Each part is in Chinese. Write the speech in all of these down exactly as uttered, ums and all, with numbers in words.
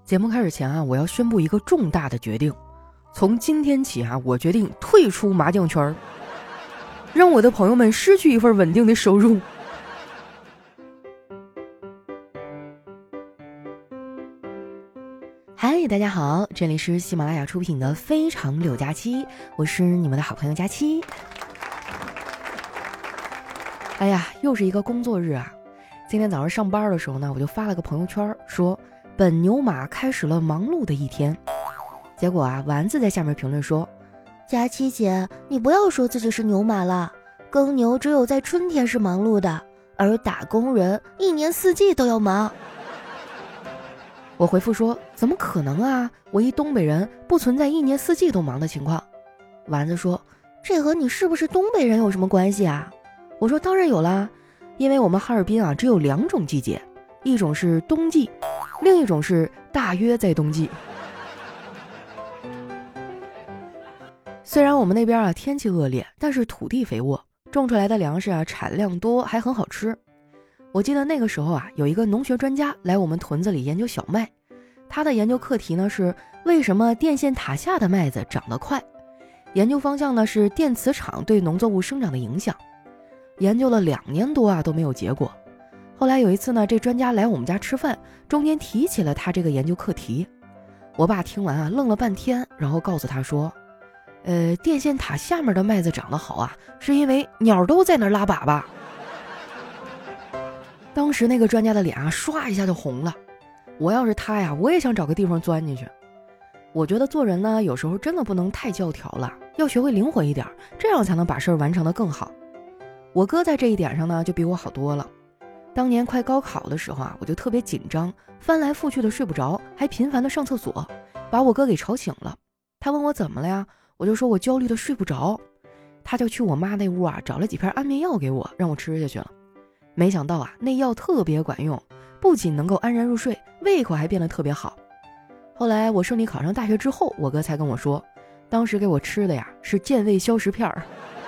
节目开始前啊，我要宣布一个重大的决定，从今天起啊，我决定退出麻将圈，让我的朋友们失去一份稳定的收入。嗨，大家好，这里是喜马拉雅出品的非常柳佳期，我是你们的好朋友佳期。哎呀，又是一个工作日啊！今天早上上班的时候呢，我就发了个朋友圈，说本牛马开始了忙碌的一天。结果啊，丸子在下面评论说： 佳期姐，你不要说自己是牛马了，耕牛只有在春天是忙碌的，而打工人一年四季都要忙。 我回复说：怎么可能啊，我一东北人不存在一年四季都忙的情况。丸子说： 这和你是不是东北人有什么关系啊？ 我说当然有啦，因为我们哈尔滨啊只有两种季节，一种是冬季，另一种是大约在冬季。虽然我们那边啊天气恶劣，但是土地肥沃，种出来的粮食啊产量多，还很好吃。我记得那个时候啊，有一个农学专家来我们屯子里研究小麦，他的研究课题呢是为什么电线塔下的麦子长得快，研究方向呢是电磁场对农作物生长的影响。研究了两年多啊都没有结果。后来有一次呢，这专家来我们家吃饭，中间提起了他这个研究课题。我爸听完啊愣了半天，然后告诉他说：呃，电线塔下面的麦子长得好啊，是因为鸟都在那儿拉粑粑。当时那个专家的脸啊唰一下就红了。我要是他呀，我也想找个地方钻进去。我觉得做人呢，有时候真的不能太教条了，要学会灵活一点，这样才能把事儿完成得更好。我哥在这一点上呢就比我好多了。当年快高考的时候啊，我就特别紧张，翻来覆去的睡不着，还频繁的上厕所，把我哥给吵醒了。他问我怎么了呀，我就说我焦虑的睡不着。他就去我妈那屋啊找了几片安眠药给我，让我吃下去了。没想到啊，那药特别管用，不仅能够安然入睡，胃口还变得特别好。后来我顺利考上大学之后，我哥才跟我说，当时给我吃的呀是健胃消食片儿。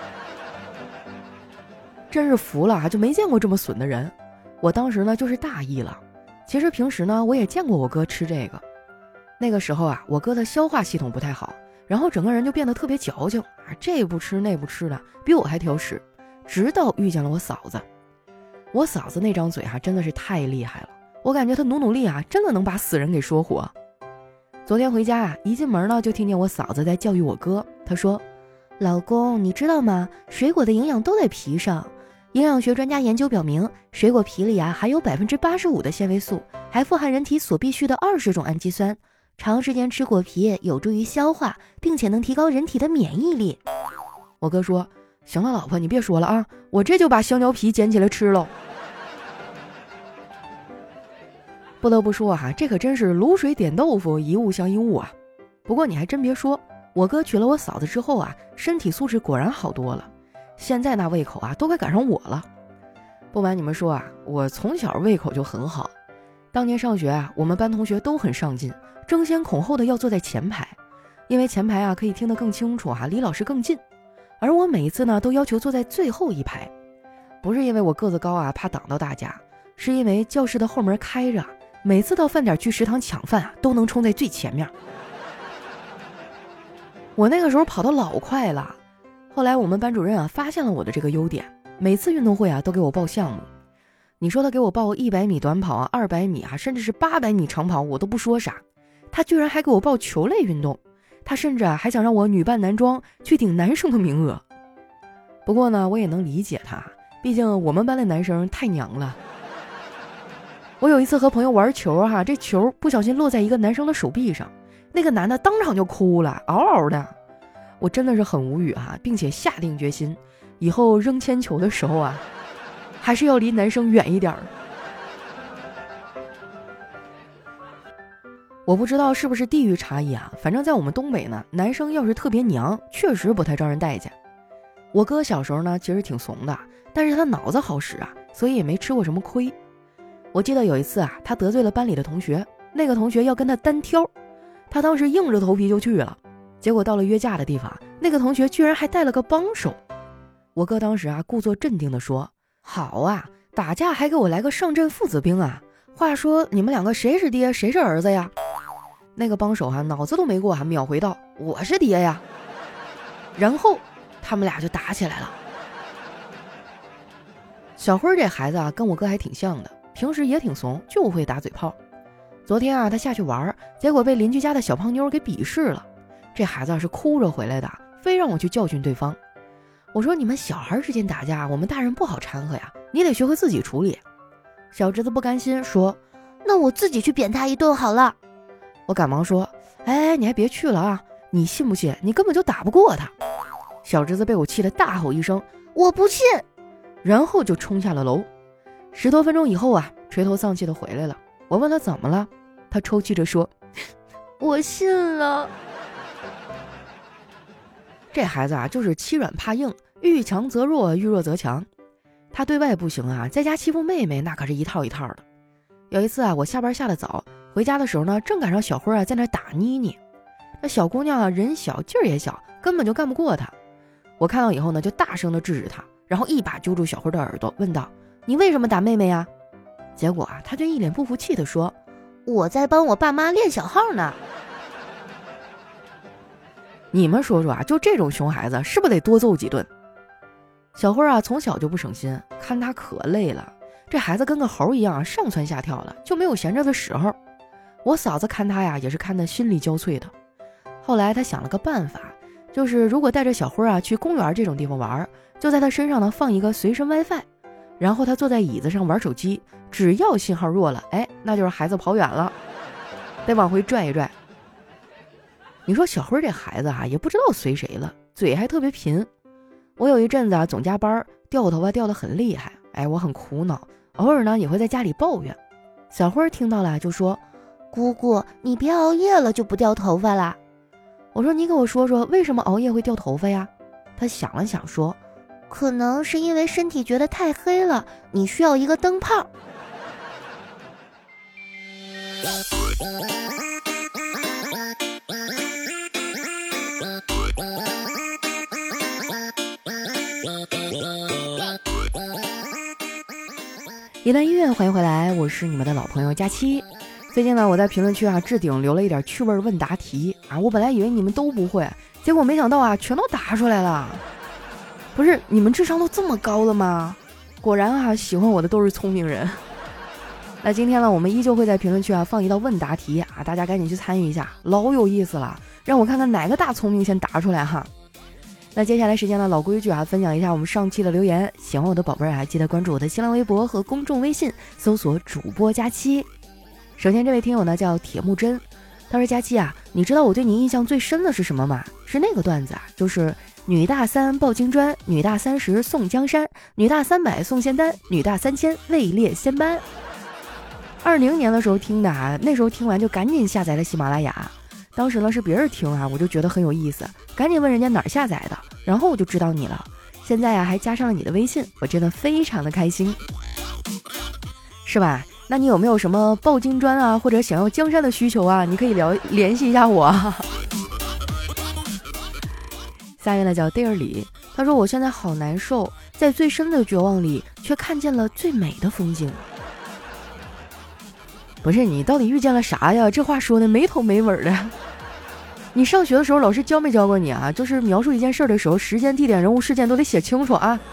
真是服了啊，就没见过这么损的人。我当时呢就是大意了，其实平时呢我也见过我哥吃这个。那个时候啊，我哥的消化系统不太好，然后整个人就变得特别矫情啊，这不吃那不吃的，比我还挑食。直到遇见了我嫂子，我嫂子那张嘴啊真的是太厉害了，我感觉她努努力啊，真的能把死人给说活。昨天回家啊，一进门呢就听见我嫂子在教育我哥，她说： 老公，你知道吗？水果的营养都在皮上。营养学专家研究表明，水果皮里啊含有百分之八十五的纤维素，还富含人体所必需的二十种氨基酸。长时间吃果皮有助于消化，并且能提高人体的免疫力。 我哥说：行了，老婆，你别说了啊，我这就把香蕉皮捡起来吃了。不得不说啊，这可真是卤水点豆腐，一物降一物啊。不过你还真别说，我哥娶了我嫂子之后啊，身体素质果然好多了。现在那胃口啊，都快赶上我了。不瞒你们说啊，我从小胃口就很好。当年上学啊，我们班同学都很上进，争先恐后的要坐在前排，因为前排啊可以听得更清楚啊，离老师更近。而我每一次呢，都要求坐在最后一排，不是因为我个子高啊，怕挡到大家，是因为教室的后门开着，每次到饭点去食堂抢饭啊，都能冲在最前面。我那个时候跑得老快了。后来我们班主任啊发现了我的这个优点，每次运动会啊都给我报项目。你说他给我报一百米短跑啊，二百米啊，甚至是八百米长跑，我都不说啥。他居然还给我报球类运动，他甚至啊还想让我女扮男装去顶男生的名额。不过呢，我也能理解他，毕竟我们班的男生太娘了。我有一次和朋友玩球哈、啊，这球不小心落在一个男生的手臂上，那个男的当场就哭了，嗷嗷的。我真的是很无语啊，并且下定决心，以后扔铅球的时候啊，还是要离男生远一点儿。我不知道是不是地域差异啊，反正在我们东北呢，男生要是特别娘，确实不太招人待见。我哥小时候呢，其实挺怂的，但是他脑子好使啊，所以也没吃过什么亏。我记得有一次啊，他得罪了班里的同学，那个同学要跟他单挑，他当时硬着头皮就去了。结果到了约架的地方，那个同学居然还带了个帮手。我哥当时啊故作镇定地说：好啊，打架还给我来个上阵父子兵啊，话说你们两个谁是爹谁是儿子呀？ 那个帮手啊，脑子都没过，还秒回道：“我是爹呀。”然后他们俩就打起来了。小辉这孩子啊，跟我哥还挺像的，平时也挺怂，就会打嘴炮。昨天啊，他下去玩，结果被邻居家的小胖妞给鄙视了。这孩子啊是哭着回来的，非让我去教训对方。我说：“你们小孩之间打架，我们大人不好掺和呀，你得学会自己处理。”小侄子不甘心说：“ 那我自己去扁他一顿好了。” 我赶忙说：“哎，你还别去了啊！你信不信？你根本就打不过他。”小侄子被我气得大吼一声：“ 我不信！” 然后就冲下了楼。十多分钟以后啊，垂头丧气的回来了。我问他怎么了，他抽泣着说：“我信了。”这孩子啊，就是欺软怕硬，遇强则弱，遇弱则强。他对外不行啊，在家欺负妹妹那可是一套一套的。有一次啊，我下班下得早，回家的时候呢，正赶上小辉啊在那打妮妮。那小姑娘啊，人小劲儿也小，根本就干不过他。我看到以后呢，就大声的制止他，然后一把揪住小辉的耳朵，问道：“你为什么打妹妹呀？”结果啊，他就一脸不服气地说：“ 我在帮我爸妈练小号呢。” 你们说说啊，就这种熊孩子，是不是得多揍几顿？小辉啊，从小就不省心，看他可累了。这孩子跟个猴一样，上蹿下跳的，就没有闲着的时候。我嫂子看他呀，也是看得心力交瘁的。后来他想了个办法，就是如果带着小辉啊去公园这种地方玩，就在他身上呢放一个随身 WiFi， 然后他坐在椅子上玩手机，只要信号弱了，哎，那就是孩子跑远了，得往回拽一拽。你说小辉这孩子啊，也不知道随谁了，嘴还特别贫。我有一阵子啊，总加班，掉头发掉得很厉害，哎，我很苦恼，偶尔呢也会在家里抱怨。小辉听到了就说：“ 姑姑，你别熬夜了就不掉头发啦。” 我说：“你给我说说为什么熬夜会掉头发呀？”他想了想说：“ 可能是因为身体觉得太黑了，你需要一个灯泡。” 一段音乐，欢迎回来，我是你们的老朋友佳期。最近呢，我在评论区啊置顶留了一点趣味问答题啊，我本来以为你们都不会，结果没想到啊全都答出来了。不是你们智商都这么高了吗？果然啊，喜欢我的都是聪明人。那今天呢，我们依旧会在评论区啊放一道问答题啊，大家赶紧去参与一下，老有意思了，让我看看哪个大聪明先答出来哈。那接下来时间呢，老规矩啊，分享一下我们上期的留言。喜欢我的宝贝儿啊，记得关注我的新浪微博和公众微信，搜索主播佳期。首先这位听友呢叫铁木真，他说：“佳期啊，你知道我对你印象最深的是什么吗？是那个段子啊，就是女大三抱金砖，女大三十送江山，女大三百送仙丹，女大三千位列仙班。”二零年的时候听的啊，那时候听完就赶紧下载了喜马拉雅。当时呢是别人听啊，我就觉得很有意思，赶紧问人家哪儿下载的，然后我就知道你了。现在啊还加上了你的微信，我真的非常的开心，是吧？那你有没有什么抱金砖啊，或者想要江山的需求啊？你可以聊联系一下我。下面呢叫 Dear 李，他说：“我现在好难受，在最深的绝望里，却看见了最美的风景。”不是你到底遇见了啥呀？这话说的没头没尾的。你上学的时候老师教没教过你啊？就是描述一件事的时候，时间、地点、人物、事件都得写清楚啊。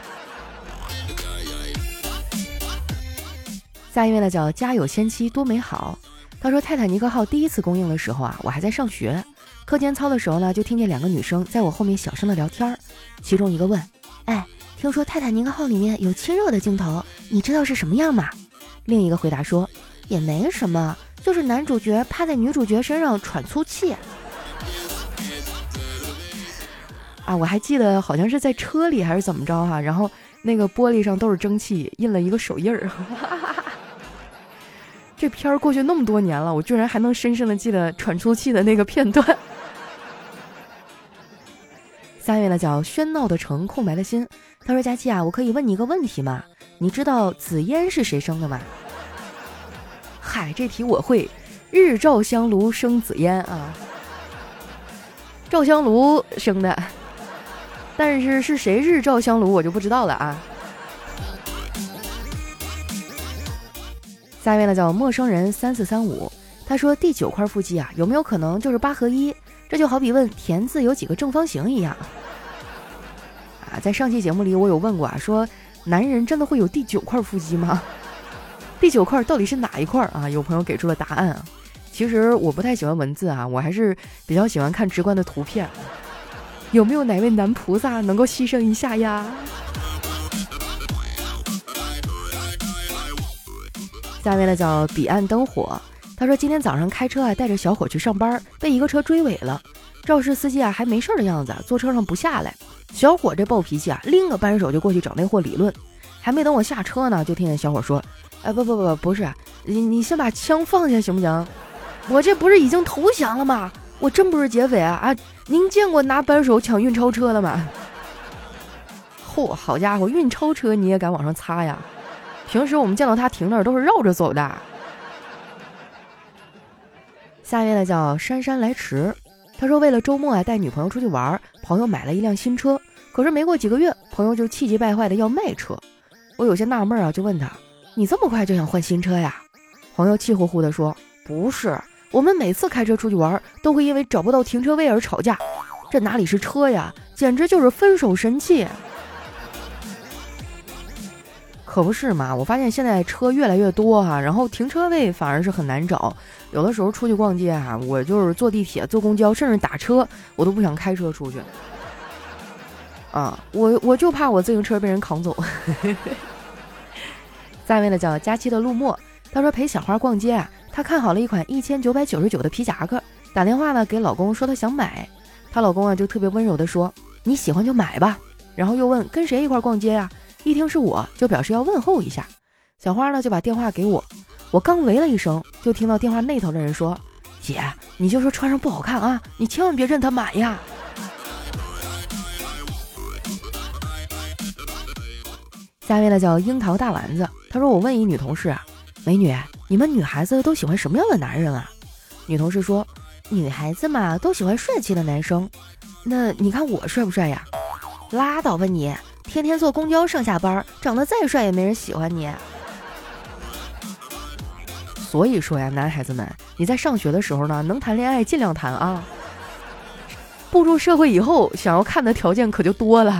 下一位呢叫家有仙妻多美好，他说泰坦尼克号第一次公映的时候啊，我还在上学，课间操的时候呢，就听见两个女生在我后面小声的聊天，其中一个问：“ 哎，听说泰坦尼克号里面有亲热的镜头，你知道是什么样吗？” 另一个回答说：“ 也没什么，就是男主角趴在女主角身上喘粗气。” 啊，我还记得好像是在车里还是怎么着哈、啊，然后那个玻璃上都是蒸汽，印了一个手印儿。这片儿过去那么多年了，我居然还能深深的记得喘粗气的那个片段。下一位呢叫喧闹的城，空白的心。他说：“佳期啊，我可以问你一个问题吗？你知道紫烟是谁生的吗？”嗨，这题我会，日照香炉生紫烟啊，照香炉生的，但是是谁日照香炉我就不知道了啊。下一位呢叫陌生人三四三五， 他说第九块腹肌啊，有没有可能就是八合一？这就好比问田字有几个正方形一样。啊，在上期节目里我有问过啊，说男人真的会有第九块腹肌吗？第九块到底是哪一块啊？有朋友给出了答案啊。其实我不太喜欢文字啊，我还是比较喜欢看直观的图片。有没有哪位男菩萨能够牺牲一下呀？下面呢叫彼岸灯火，他说今天早上开车啊，带着小伙去上班，被一个车追尾了。肇事司机啊还没事的样子，坐车上不下来。小伙这暴脾气啊，拎个扳手就过去找那货理论。还没等我下车呢，就听见小伙说：“哎，不不不，不是，你你先把枪放下行不行？我这不是已经投降了吗？我真不是劫匪啊！啊，您见过拿扳手抢运钞车了吗？”嚯，好家伙，运钞车你也敢往上擦呀？平时我们见到他停那儿都是绕着走的。下一位呢叫姗姗来迟，他说为了周末啊带女朋友出去玩，朋友买了一辆新车，可是没过几个月，朋友就气急败坏的要卖车。我有些纳闷啊，就问他：“你这么快就想换新车呀？”朋友气呼呼的说：“不是，我们每次开车出去玩都会因为找不到停车位而吵架，这哪里是车呀，简直就是分手神器。”可不是嘛，我发现现在车越来越多哈、啊，然后停车位反而是很难找。有的时候出去逛街哈、啊，我就是坐地铁、坐公交，甚至打车，我都不想开车出去。啊，我我就怕我自行车被人扛走。下面呢叫佳期的陆墨，他说陪小花逛街啊，他看好了一款一千九百九十九的皮夹克，打电话呢给老公说他想买，她老公啊就特别温柔的说：“你喜欢就买吧。”然后又问跟谁一块逛街啊？一听是我，就表示要问候一下。小花呢就把电话给我，我刚喂了一声，就听到电话那头的人说：“姐，你就说穿上不好看啊，你千万别认他买呀。”下面呢叫樱桃大丸子，他说我问一女同事啊，美女，你们女孩子都喜欢什么样的男人啊？女同事说，女孩子嘛都喜欢帅气的男生。那你看我帅不帅呀？拉倒吧你，天天坐公交上下班，长得再帅也没人喜欢你。所以说呀，男孩子们，你在上学的时候呢，能谈恋爱尽量谈啊。步入社会以后，想要看的条件可就多了。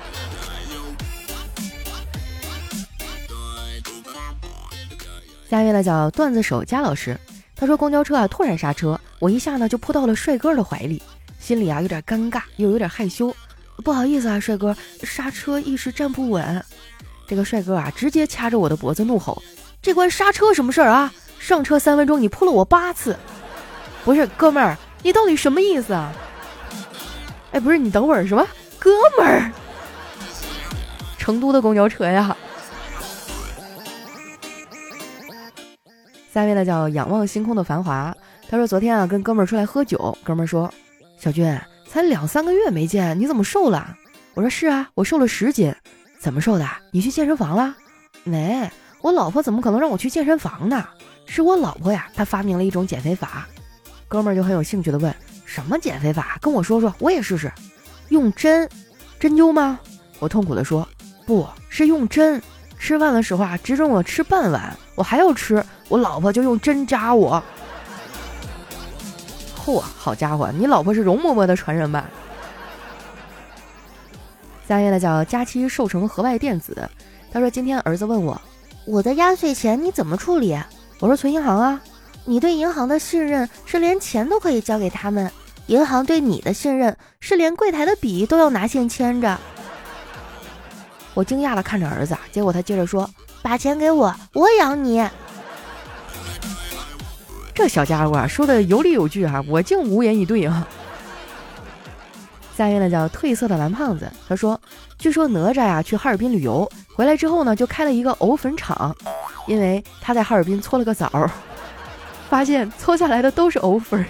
下面呢叫段子手佳老师，他说公交车啊突然刹车，我一下呢就扑到了帅哥的怀里，心里啊有点尴尬，又有点害羞。不好意思啊，帅哥，刹车一时站不稳。这个帅哥啊，直接掐着我的脖子怒吼：“这关刹车什么事儿啊？上车三分钟，你扑了我八次。不是，哥们儿，你到底什么意思啊？”哎，不是，你等会儿什么？哥们儿，成都的公交车呀。下面呢叫仰望星空的繁华，他说昨天啊跟哥们儿出来喝酒，哥们儿说：“小军。”才两三个月没见，你怎么瘦了？我说是啊，我瘦了十斤。怎么瘦的？你去健身房了？没，我老婆怎么可能让我去健身房呢？是我老婆呀，她发明了一种减肥法。哥们儿就很有兴趣的问：什么减肥法？跟我说说，我也试试。用针？针灸吗？我痛苦的说：不是用针。吃饭的时候啊，只准我吃半碗，我还要吃，我老婆就用针扎我。嚯，好家伙，你老婆是容嬷嬷的传人吧？下面呢叫佳期瘦成河外电子，他说今天儿子问我，我的压岁钱你怎么处理？我说存银行啊。你对银行的信任是连钱都可以交给他们，银行对你的信任是连柜台的笔都要拿线牵着。我惊讶地看着儿子，结果他接着说，把钱给我，我养你。这小家伙啊，说的有理有据啊，我竟无言以对啊。下面呢叫褪色的蓝胖子，他说，据说哪吒呀去哈尔滨旅游，回来之后呢就开了一个藕粉厂，因为他在哈尔滨搓了个澡，发现搓下来的都是藕粉。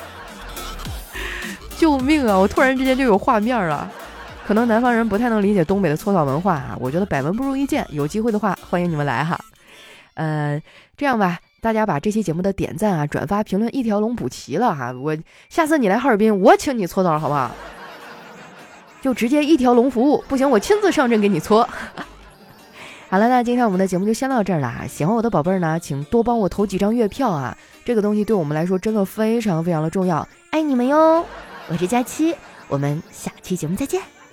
救命啊！我突然之间就有画面了。可能南方人不太能理解东北的搓澡文化啊，我觉得百闻不如一见，有机会的话欢迎你们来哈。呃，这样吧。大家把这期节目的点赞啊、转发、评论一条龙补齐了哈，我下次你来哈尔滨，我请你搓澡好不好？就直接一条龙服务，不行我亲自上阵给你搓。好了，那今天我们的节目就先到这儿了。喜欢我的宝贝儿呢，请多帮我投几张月票啊， 这个东西对我们来说真的非常非常的重要，爱你们哟！ 我是佳期，我们下期节目再见。